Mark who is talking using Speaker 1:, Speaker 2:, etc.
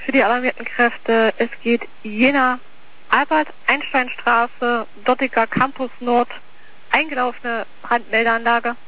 Speaker 1: für die alarmierten Kräfte. Es geht Jena, Albert-Einstein-Straße, dortiger Campus Nord, eingelaufene Brandmeldeanlage.